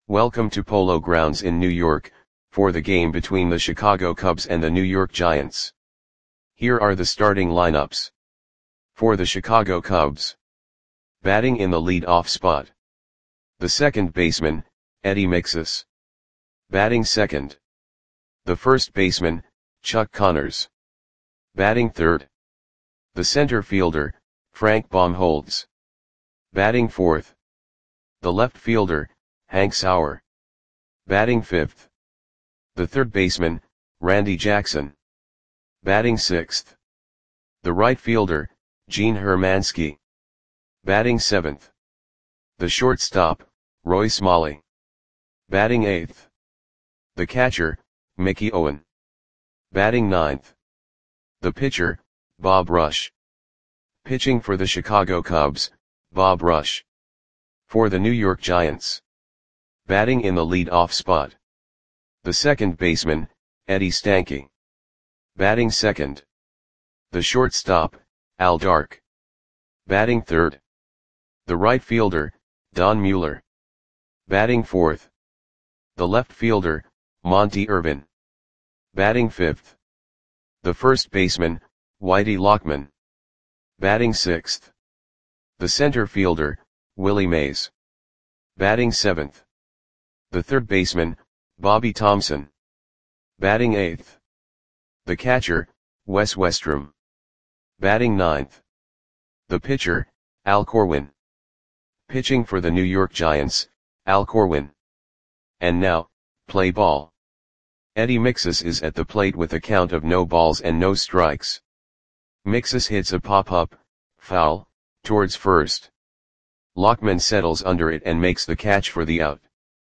Welcome to Polo Grounds in New York, for the game between the Chicago Cubs and the New York Giants. Here are the starting lineups. For the Chicago Cubs. Batting in the lead-off spot. The second baseman, Eddie Mixas. Batting second. The first baseman, Chuck Connors. Batting third. The center fielder, Frank Baumholtz. Batting fourth. The left fielder, Hank Sauer. Batting fifth. The third baseman, Randy Jackson. Batting sixth. The right fielder, Gene Hermansky. Batting seventh. The shortstop, Roy Smalley. Batting eighth. The catcher, Mickey Owen. Batting ninth. The pitcher, Bob Rush. Pitching for the Chicago Cubs, Bob Rush. For the New York Giants. Batting in the lead-off spot. The second baseman, Eddie Stanky. Batting second. The shortstop, Al Dark. Batting third. The right fielder, Don Mueller. Batting fourth. The left fielder, Monty Irvin. Batting fifth. The first baseman, Whitey Lockman. Batting sixth. The center fielder, Willie Mays. Batting seventh. The third baseman, Bobby Thompson. Batting eighth. The catcher, Wes Westrum. Batting ninth. The pitcher, Al Corwin. Pitching for the New York Giants, Al Corwin. And now, play ball. Eddie Mixas is at the plate with a count of no balls and no strikes. Mixas hits a pop-up, foul, towards first. Lockman settles under it and makes the catch for the out.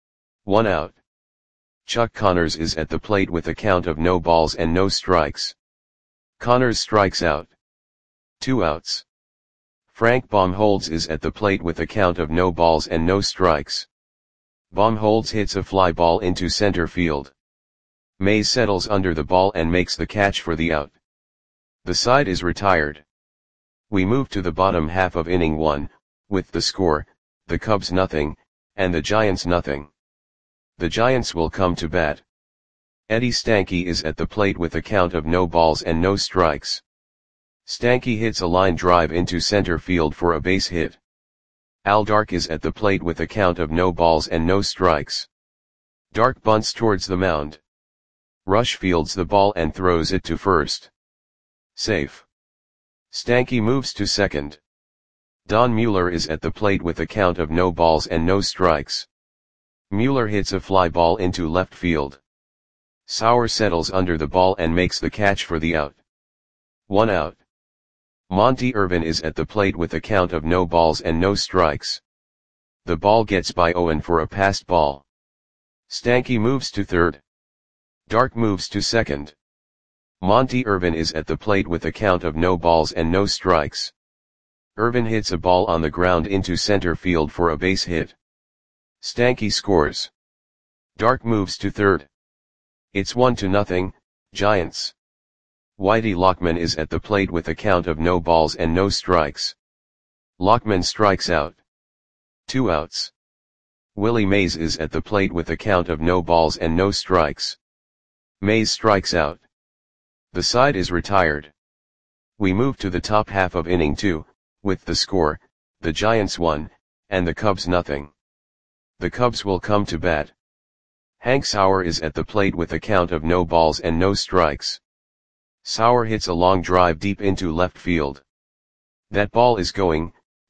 1 out. Chuck Connors is at the plate with a count of no balls and no strikes. Connors strikes out. 2 outs. Frank Baumholtz is at the plate with a count of no balls and no strikes. Baumholtz hits a fly ball into center field. Mays settles under the ball and makes the catch for the out. The side is retired. We move to the bottom half of inning 1, with the score, the Cubs nothing, and the Giants nothing. The Giants will come to bat. Eddie Stanky is at the plate with a count of no balls and no strikes. Stanky hits a line drive into center field for a base hit. Al Dark is at the plate with a count of no balls and no strikes. Dark bunts towards the mound. Rush fields the ball and throws it to first. Safe. Stanky moves to second. Don Mueller is at the plate with a count of no balls and no strikes. Mueller hits a fly ball into left field. Sauer settles under the ball and makes the catch for the out. 1 out. Monty Irvin is at the plate with a count of no balls and no strikes. The ball gets by Owen for a passed ball. Stanky moves to third. Dark moves to second. Monty Irvin is at the plate with a count of no balls and no strikes. Irvin hits a ball on the ground into center field for a base hit. Stanky scores. Dark moves to third. It's 1-0, Giants. Whitey Lockman is at the plate with a count of no balls and no strikes. Lockman strikes out. 2 outs. Willie Mays is at the plate with a count of no balls and no strikes. Mays strikes out. The side is retired. We move to the top half of inning 2, with the score, the Giants 1, and the Cubs nothing. The Cubs will come to bat. Hank Sauer is at the plate with a count of no balls and no strikes. Sauer hits a long drive deep into left field. That ball is gone.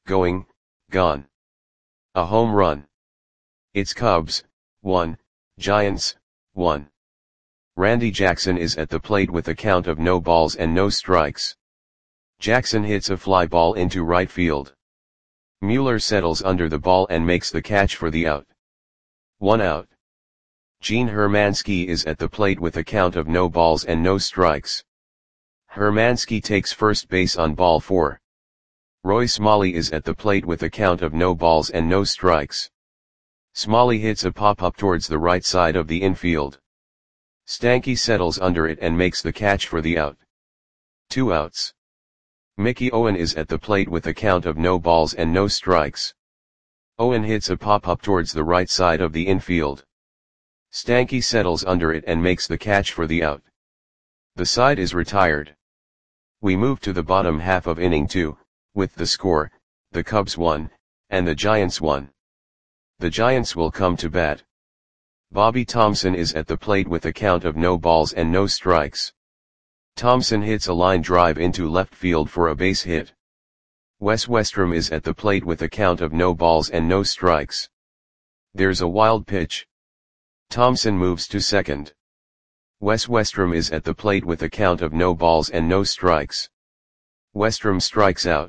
A home run. It's Cubs, 1, Giants, 1. Randy Jackson is at the plate with a count of no balls and no strikes. Jackson hits a fly ball into right field. Mueller settles under the ball and makes the catch for the out. 1 out. Gene Hermansky is at the plate with a count of no balls and no strikes. Hermansky takes first base on ball 4. Roy Smalley is at the plate with a count of no balls and no strikes. Smalley hits a pop-up towards the right side of the infield. Stanky settles under it and makes the catch for the out. 2 outs. Mickey Owen is at the plate with a count of no balls and no strikes. Owen hits a pop-up towards the right side of the infield. Stanky settles under it and makes the catch for the out. The side is retired. We move to the bottom half of inning 2, with the score, the Cubs 1, and the Giants 1. The Giants will come to bat. Bobby Thomson is at the plate with a count of no balls and no strikes. Thomson hits a line drive into left field for a base hit. Wes Westrom is at the plate with a count of no balls and no strikes. There's a wild pitch. Thomson moves to second. Wes Westrom is at the plate with a count of no balls and no strikes. Westrom strikes out.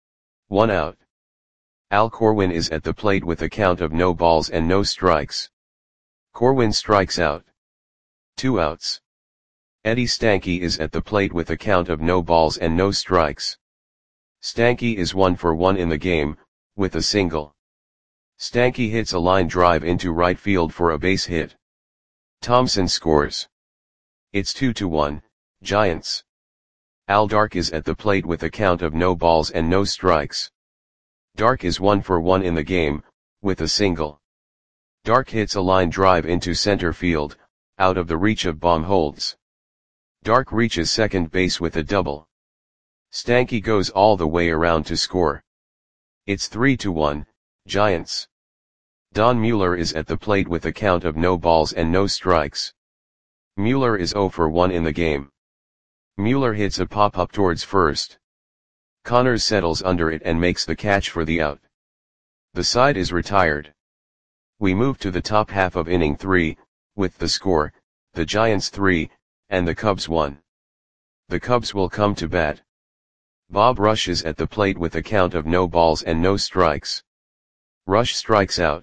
1 out. Al Corwin is at the plate with a count of no balls and no strikes. Corwin strikes out. 2 outs. Eddie Stanky is at the plate with a count of no balls and no strikes. Stanky is 1 for 1 in the game, with a single. Stanky hits a line drive into right field for a base hit. Thomson scores. It's 2-1, Giants. Al Dark is at the plate with a count of no balls and no strikes. Dark is 1 for 1 in the game, with a single. Dark hits a line drive into center field, out of the reach of Baumholtz. Dark reaches second base with a double. Stanky goes all the way around to score. It's 3-1, Giants. Don Mueller is at the plate with a count of no balls and no strikes. Mueller is 0 for 1 in the game. Mueller hits a pop-up towards first. Connors settles under it and makes the catch for the out. The side is retired. We move to the top half of inning 3, with the score, the Giants 3, and the Cubs 1. The Cubs will come to bat. Bob Rush is at the plate with a count of no balls and no strikes. Rush strikes out.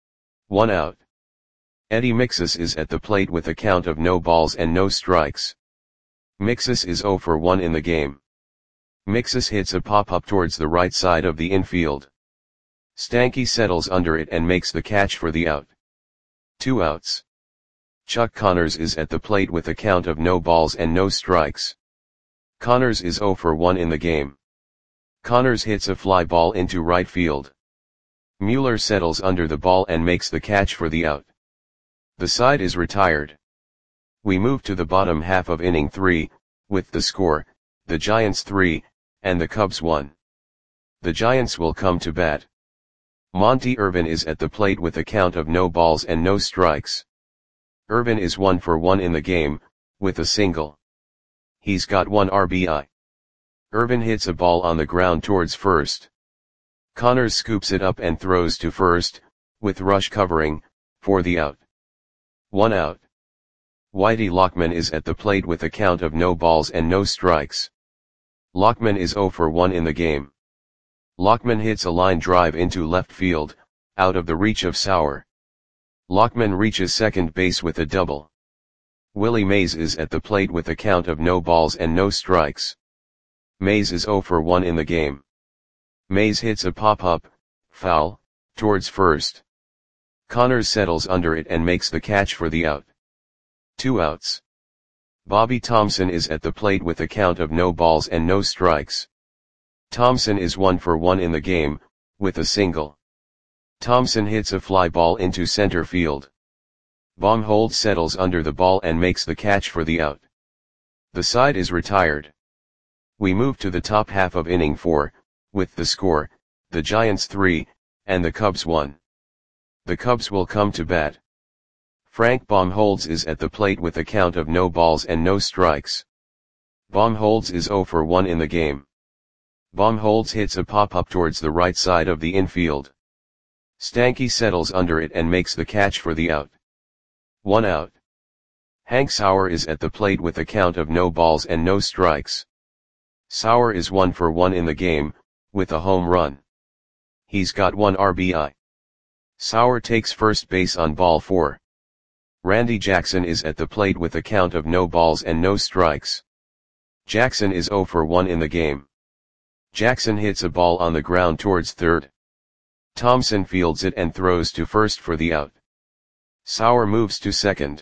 1 out. Eddie Mixus is at the plate with a count of no balls and no strikes. Mixus is 0 for 1 in the game. Mixus hits a pop-up towards the right side of the infield. Stanky settles under it and makes the catch for the out. 2 outs. Chuck Connors is at the plate with a count of no balls and no strikes. Connors is 0 for 1 in the game. Connors hits a fly ball into right field. Mueller settles under the ball and makes the catch for the out. The side is retired. We move to the bottom half of inning 3, with the score, the Giants 3, and the Cubs 1. The Giants will come to bat. Monty Irvin is at the plate with a count of no balls and no strikes. Irvin is 1 for 1 in the game, with a single. He's got 1 RBI. Irvin hits a ball on the ground towards first. Connors scoops it up and throws to first, with Rush covering, for the out. 1 out. Whitey Lockman is at the plate with a count of no balls and no strikes. Lockman is 0 for 1 in the game. Lockman hits a line drive into left field, out of the reach of Sauer. Lockman reaches second base with a double. Willie Mays is at the plate with a count of no balls and no strikes. Mays is 0 for 1 in the game. Mays hits a pop-up, foul, towards first. Connors settles under it and makes the catch for the out. 2 outs. Bobby Thomson is at the plate with a count of no balls and no strikes. Thomson is 1 for 1 in the game, with a single. Thomson hits a fly ball into center field. Baumholtz settles under the ball and makes the catch for the out. The side is retired. We move to the top half of inning 4, with the score, the Giants 3, and the Cubs 1. The Cubs will come to bat. Frank Baumholtz is at the plate with a count of no balls and no strikes. Baumholtz is 0 for 1 in the game. Baumholtz hits a pop-up towards the right side of the infield. Stanky settles under it and makes the catch for the out. 1 out. Hank Sauer is at the plate with a count of no balls and no strikes. Sauer is 1 for 1 in the game, with a home run. He's got 1 RBI. Sauer takes first base on ball 4. Randy Jackson is at the plate with a count of no balls and no strikes. Jackson is 0 for 1 in the game. Jackson hits a ball on the ground towards third. Thomson fields it and throws to first for the out. Sauer moves to second.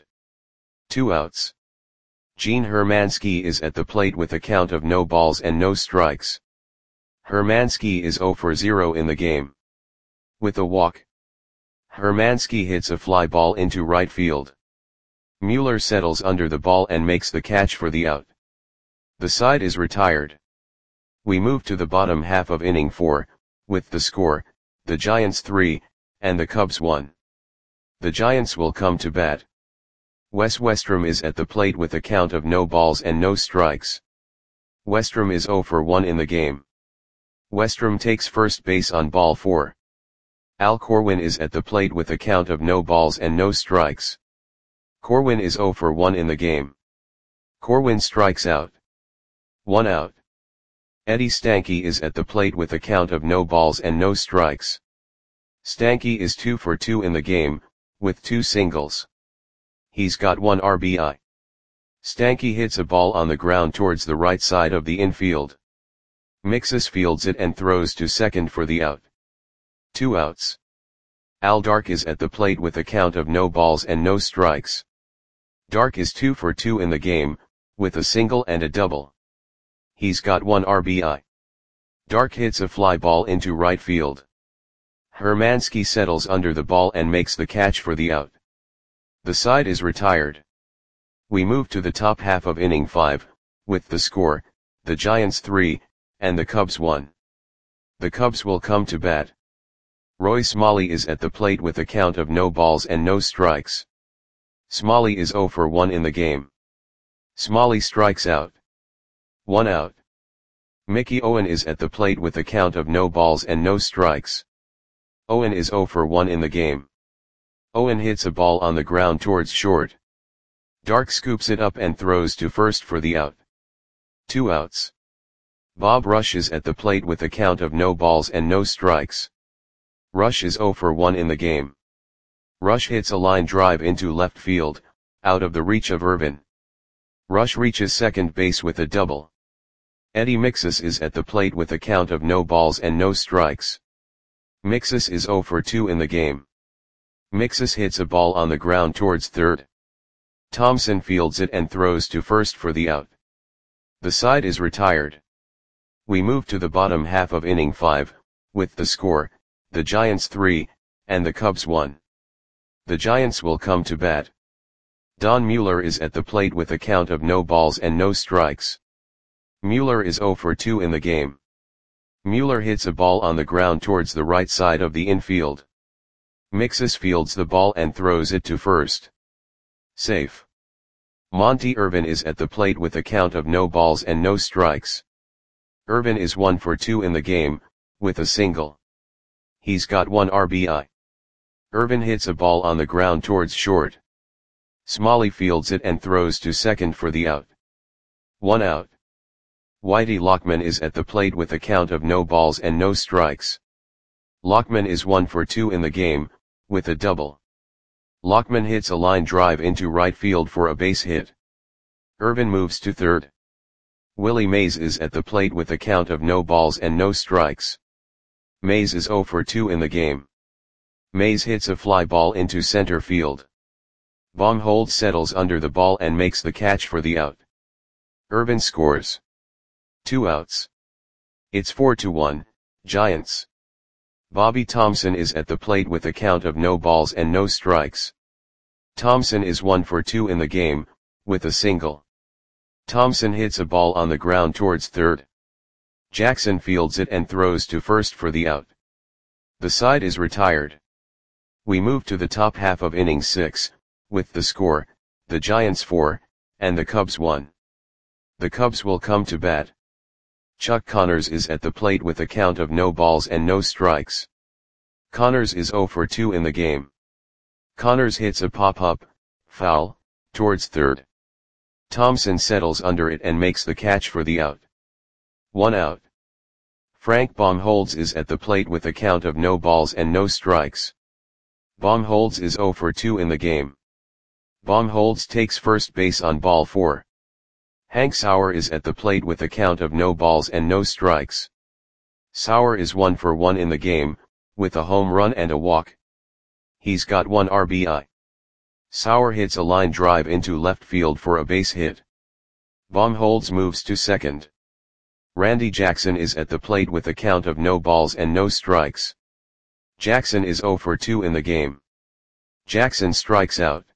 2 outs. Gene Hermansky is at the plate with a count of no balls and no strikes. Hermansky is 0 for 0 in the game. With a walk, Hermansky hits a fly ball into right field. Mueller settles under the ball and makes the catch for the out. The side is retired. We move to the bottom half of inning 4, with the score, the Giants 3, and the Cubs 1. The Giants will come to bat. Wes Westrom is at the plate with a count of no balls and no strikes. Westrom is 0 for 1 in the game. Westrom takes first base on ball 4. Al Corwin is at the plate with a count of no balls and no strikes. Corwin is 0 for 1 in the game. Corwin strikes out. 1 out. Eddie Stanky is at the plate with a count of no balls and no strikes. Stanky is 2 for 2 in the game, with 2 singles. He's got 1 RBI. Stanky hits a ball on the ground towards the right side of the infield. Mixus fields it and throws to second for the out. 2 outs. Al Dark is at the plate with a count of no balls and no strikes. Dark is 2 for 2 in the game, with a single and a double. He's got 1 RBI. Dark hits a fly ball into right field. Hermansky settles under the ball and makes the catch for the out. The side is retired. We move to the top half of inning 5, with the score, the Giants 3, and the Cubs 1. The Cubs will come to bat. Roy Smalley is at the plate with a count of no balls and no strikes. Smalley is 0 for 1 in the game. Smalley strikes out. 1 out. Mickey Owen is at the plate with a count of no balls and no strikes. Owen is 0 for 1 in the game. Owen hits a ball on the ground towards short. Dark scoops it up and throws to first for the out. 2 outs. Bob Rush is at the plate with a count of no balls and no strikes. Rush is 0 for 1 in the game. Rush hits a line drive into left field, out of the reach of Irvin. Rush reaches second base with a double. Eddie Mixus is at the plate with a count of no balls and no strikes. Mixus is 0 for 2 in the game. Mixus hits a ball on the ground towards third. Thompson fields it and throws to first for the out. The side is retired. We move to the bottom half of inning 5, with the score, the Giants 3, and the Cubs 1. The Giants will come to bat. Don Mueller is at the plate with a count of no balls and no strikes. Mueller is 0 for 2 in the game. Mueller hits a ball on the ground towards the right side of the infield. Mixus fields the ball and throws it to first. Safe. Monty Irvin is at the plate with a count of no balls and no strikes. Irvin is 1 for 2 in the game, with a single. He's got 1 RBI. Irvin hits a ball on the ground towards short. Smalley fields it and throws to second for the out. 1 out. Whitey Lockman is at the plate with a count of no balls and no strikes. Lockman is 1 for 2 in the game, with a double. Lockman hits a line drive into right field for a base hit. Irvin moves to third. Willie Mays is at the plate with a count of no balls and no strikes. Mays is 0 for 2 in the game. Mays hits a fly ball into center field. Baumholtz settles under the ball and makes the catch for the out. Irvin scores. 2 outs. It's 4-1, Giants. Bobby Thompson is at the plate with a count of no balls and no strikes. Thompson is 1 for 2 in the game, with a single. Thompson hits a ball on the ground towards third. Jackson fields it and throws to first for the out. The side is retired. We move to the top half of inning 6, with the score, the Giants 4, and the Cubs 1. The Cubs will come to bat. Chuck Connors is at the plate with a count of no balls and no strikes. Connors is 0 for 2 in the game. Connors hits a pop-up, foul, towards third. Thompson settles under it and makes the catch for the out. 1 out. Frank Baumholtz is at the plate with a count of no balls and no strikes. Baumholtz is 0 for 2 in the game. Baumholtz takes first base on ball 4. Hank Sauer is at the plate with a count of no balls and no strikes. Sauer is 1 for 1 in the game, with a home run and a walk. He's got 1 RBI. Sauer hits a line drive into left field for a base hit. Baumholtz moves to second. Randy Jackson is at the plate with a count of no balls and no strikes. Jackson is 0 for 2 in the game. Jackson strikes out.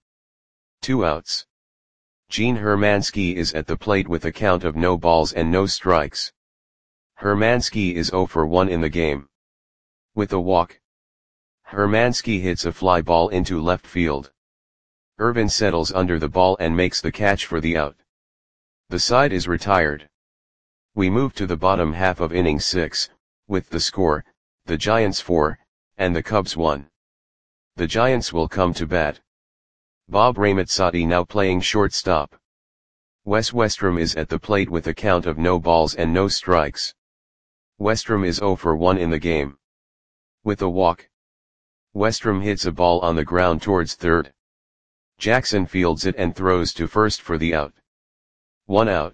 2 outs. Gene Hermansky is at the plate with a count of no balls and no strikes. Hermansky is 0 for 1 in the game. With a walk. Hermansky hits a fly ball into left field. Irvin settles under the ball and makes the catch for the out. The side is retired. We move to the bottom half of inning 6, with the score, the Giants 4, and the Cubs 1. The Giants will come to bat. Bob Ramazzotti now playing shortstop. Wes Westrom is at the plate with a count of no balls and no strikes. Westrom is 0 for 1 in the game. With a walk. Westrom hits a ball on the ground towards third. Jackson fields it and throws to first for the out. 1 out.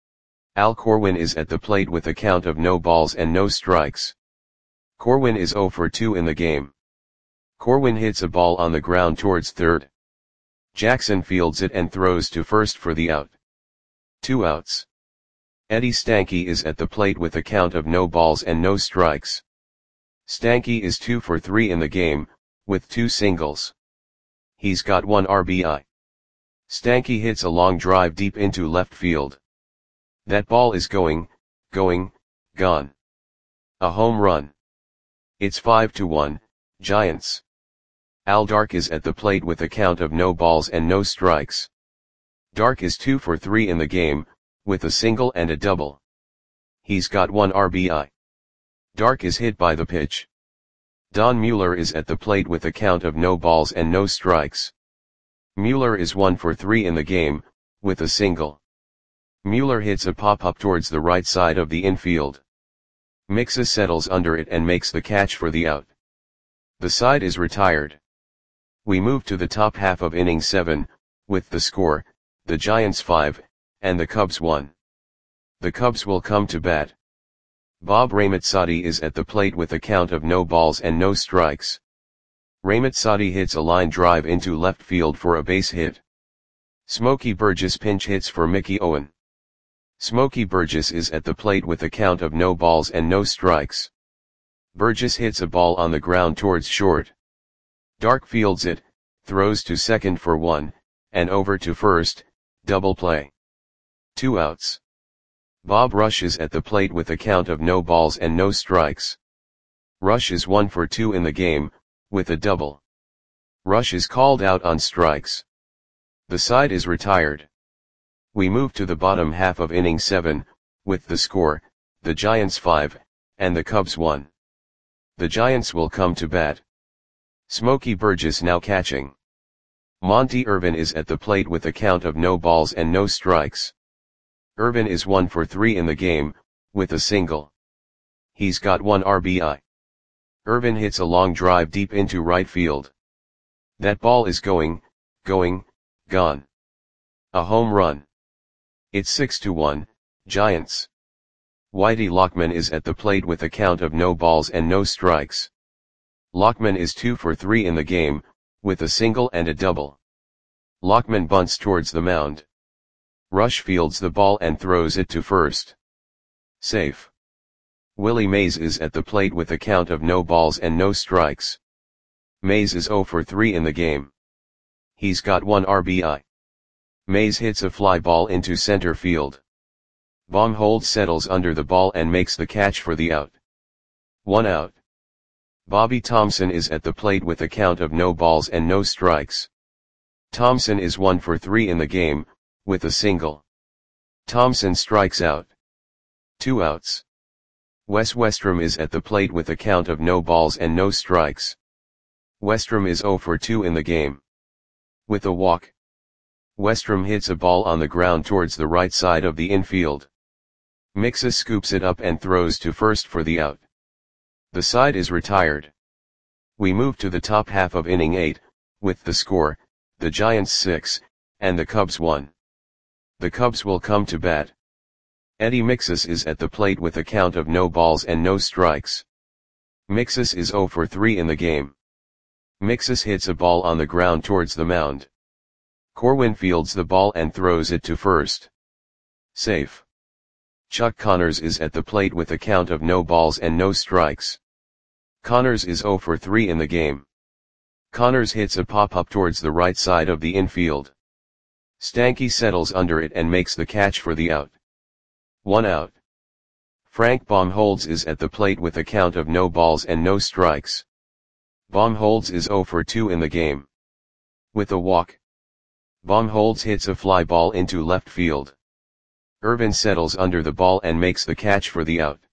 Al Corwin is at the plate with a count of no balls and no strikes. Corwin is 0 for 2 in the game. Corwin hits a ball on the ground towards third. Jackson fields it and throws to first for the out. 2 outs. Eddie Stanky is at the plate with a count of no balls and no strikes. Stanky is 2 for 3 in the game, with 2 singles. He's got 1 RBI. Stanky hits a long drive deep into left field. That ball is going, gone. A home run. It's 5-1, Giants. Al Dark is at the plate with a count of no balls and no strikes. Dark is 2 for 3 in the game, with a single and a double. He's got 1 RBI. Dark is hit by the pitch. Don Mueller is at the plate with a count of no balls and no strikes. Mueller is 1 for 3 in the game, with a single. Mueller hits a pop-up towards the right side of the infield. Mixes settles under it and makes the catch for the out. The side is retired. We move to the top half of inning 7, with the score, the Giants 5, and the Cubs 1. The Cubs will come to bat. Bob Ramazzotti is at the plate with a count of no balls and no strikes. Ramazzotti hits a line drive into left field for a base hit. Smokey Burgess pinch hits for Mickey Owen. Smokey Burgess is at the plate with a count of no balls and no strikes. Burgess hits a ball on the ground towards short. Dark fields it, throws to second for 1, and over to first, double play. 2 outs. Bob Rush is at the plate with a count of no balls and no strikes. Rush is 1 for 2 in the game, with a double. Rush is called out on strikes. The side is retired. We move to the bottom half of inning 7, with the score, the Giants 5, and the Cubs 1. The Giants will come to bat. Smokey Burgess now catching. Monty Irvin is at the plate with a count of no balls and no strikes. Irvin is 1 for 3 in the game, with a single. He's got 1 RBI. Irvin hits a long drive deep into right field. That ball is going, gone. A home run. It's 6-1, Giants. Whitey Lockman is at the plate with a count of no balls and no strikes. Lockman is 2 for 3 in the game, with a single and a double. Lockman bunts towards the mound. Rush fields the ball and throws it to first. Safe. Willie Mays is at the plate with a count of no balls and no strikes. Mays is 0 for 3 in the game. He's got 1 RBI. Mays hits a fly ball into center field. Baumholtz settles under the ball and makes the catch for the out. 1 out. Bobby Thompson is at the plate with a count of no balls and no strikes. Thompson is 1 for 3 in the game, with a single. Thompson strikes out. 2 outs. Wes Westrom is at the plate with a count of no balls and no strikes. Westrom is 0 for 2 in the game. With a walk. Westrom hits a ball on the ground towards the right side of the infield. Mixes scoops it up and throws to first for the out. The side is retired. We move to the top half of inning 8, with the score, the Giants 6, and the Cubs 1. The Cubs will come to bat. Eddie Mixes is at the plate with a count of no balls and no strikes. Mixes is 0 for 3 in the game. Mixes hits a ball on the ground towards the mound. Corwin fields the ball and throws it to first. Safe. Chuck Connors is at the plate with a count of no balls and no strikes. Connors is 0 for 3 in the game. Connors hits a pop-up towards the right side of the infield. Stanky settles under it and makes the catch for the out. 1 out. Frank Baumholtz is at the plate with a count of no balls and no strikes. Baumholtz is 0 for 2 in the game. With a walk, Baumholtz hits a fly ball into left field. Irvin settles under the ball and makes the catch for the out.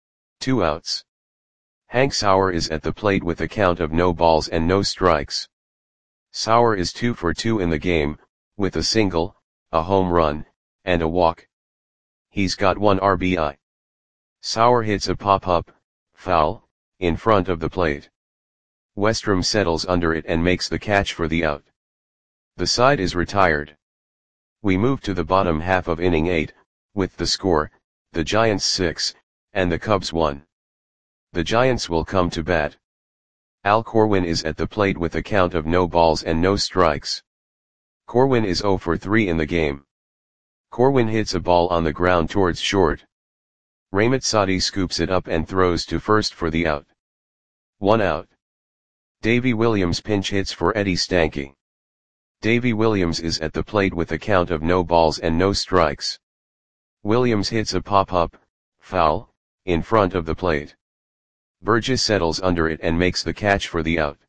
2 outs. Hank Sauer is at the plate with a count of no balls and no strikes. Sauer is 2 for 2 in the game, with a single, a home run, and a walk. He's got 1 RBI. Sauer hits a pop-up, foul, in front of the plate. Westrom settles under it and makes the catch for the out. The side is retired. We move to the bottom half of inning 8, with the score, the Giants 6, and the Cubs 1. The Giants will come to bat. Al Corwin is at the plate with a count of no balls and no strikes. Corwin is 0 for 3 in the game. Corwin hits a ball on the ground towards short. Ramazzati scoops it up and throws to first for the out. 1 out. Davy Williams pinch hits for Eddie Stanky. Davy Williams is at the plate with a count of no balls and no strikes. Williams hits a pop-up, foul, in front of the plate. Burgess settles under it and makes the catch for the out.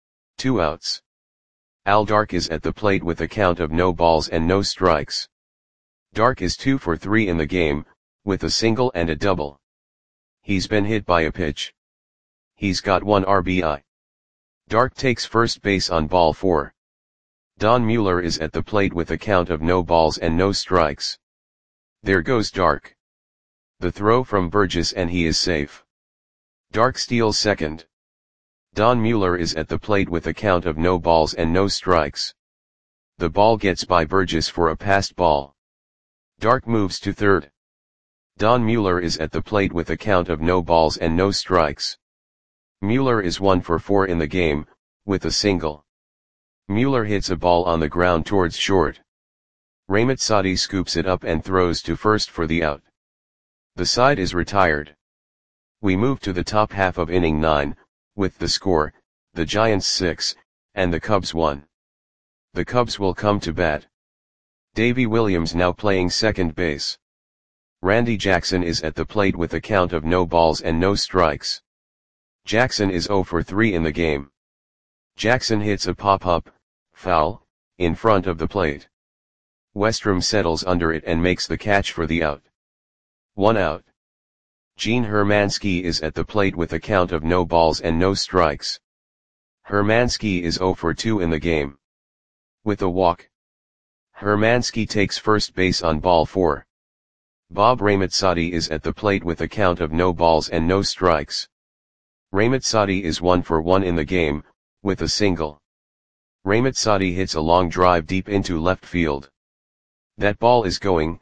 2 outs. Al Dark is at the plate with a count of no balls and no strikes. Dark is 2 for 3 in the game, with a single and a double. He's been hit by a pitch. He's got 1 RBI. Dark takes first base on ball 4. Don Mueller is at the plate with a count of no balls and no strikes. There goes Dark. The throw from Burgess and he is safe. Dark steals second. Don Mueller is at the plate with a count of no balls and no strikes. The ball gets by Burgess for a passed ball. Dark moves to third. Don Mueller is at the plate with a count of no balls and no strikes. Mueller is 1 for 4 in the game, with a single. Mueller hits a ball on the ground towards short. Ramazzati scoops it up and throws to first for the out. The side is retired. We move to the top half of inning 9, with the score, the Giants 6, and the Cubs 1. The Cubs will come to bat. Davy Williams now playing second base. Randy Jackson is at the plate with a count of no balls and no strikes. Jackson is 0 for 3 in the game. Jackson hits a pop-up, foul, in front of the plate. Westrom settles under it and makes the catch for the out. 1 out. Gene Hermansky is at the plate with a count of no balls and no strikes. Hermansky is 0 for 2 in the game. With a walk, Hermansky takes first base on ball 4. Bob Ramazzati is at the plate with a count of no balls and no strikes. Ramazzati is 1 for 1 in the game, with a single. Ramazzati hits a long drive deep into left field. That ball is gone.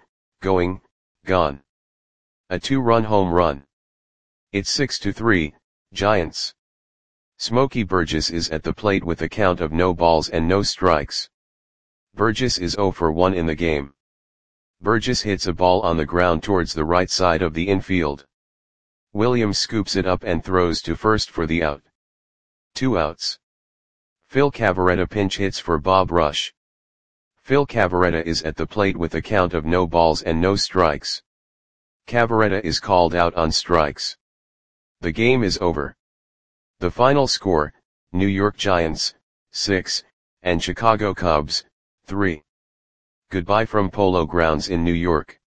A 2-run home run. It's 6-3, Giants. Smokey Burgess is at the plate with a count of no balls and no strikes. Burgess is 0 for 1 in the game. Burgess hits a ball on the ground towards the right side of the infield. Williams scoops it up and throws to first for the out. 2 outs. Phil Cavarretta pinch hits for Bob Rush. Phil Cavarretta is at the plate with a count of no balls and no strikes. Cavarretta is called out on strikes. The game is over. The final score, New York Giants, 6, and Chicago Cubs, 3. Goodbye from Polo Grounds in New York.